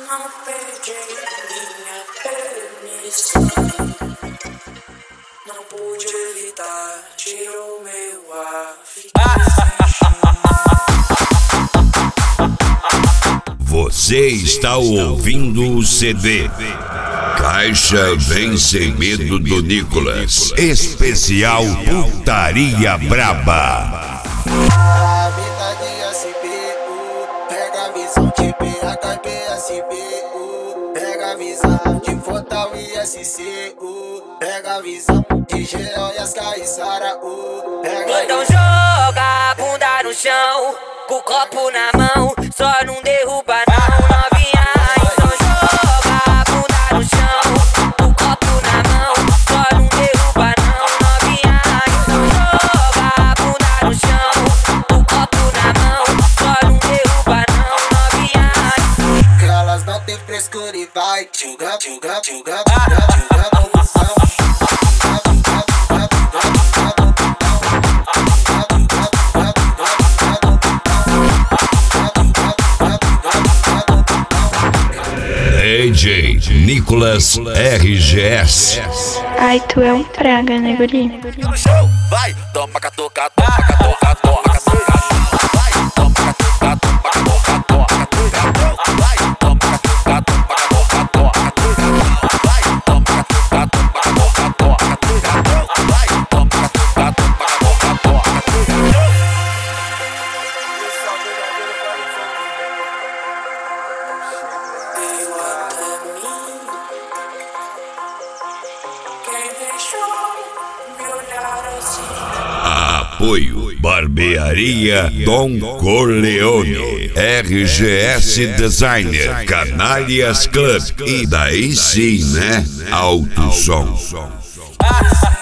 Não pedi minha permissão, não pude evitar, tirou meu ar, Você está ouvindo o CD Caixa Vem Sem Medo do Nicolas, especial Putaria Braba. A vida de SBU, pega a visão de BHPSBU, pega a visão de Fortal e SCU, pega a visão de Geóias, Caiçara, Então joga a bunda no chão, com o copo na mão, só não derruba não, novinha. Então joga a bunda no chão, com o copo na mão, só não derruba não, novinha. Então joga a bunda no chão, com o copo na mão, só não derruba não, novinha. Que elas não tem frescura e vai tchuga, tchuga, tchuga, tchuga, tchuga no busão. DJ Nicolas RGS. Ai, tu é um praga, né, guri? No show, vai, toma catuca, toma catuca, toma catuca. Vai, toma catuca, toma catuca, toma catuca. Vai, toma catuca, toma catuca, toma catuca. Vai, toma catuca, toma catuca, toma catuca. Vai, toma catuca, toma catuca, toma catuca. veio até mim. Quem deixou me olhar assim? Apoio Barbearia Dom Corleone, RGS Designer, Canárias Club e daí sim, né? Alto som.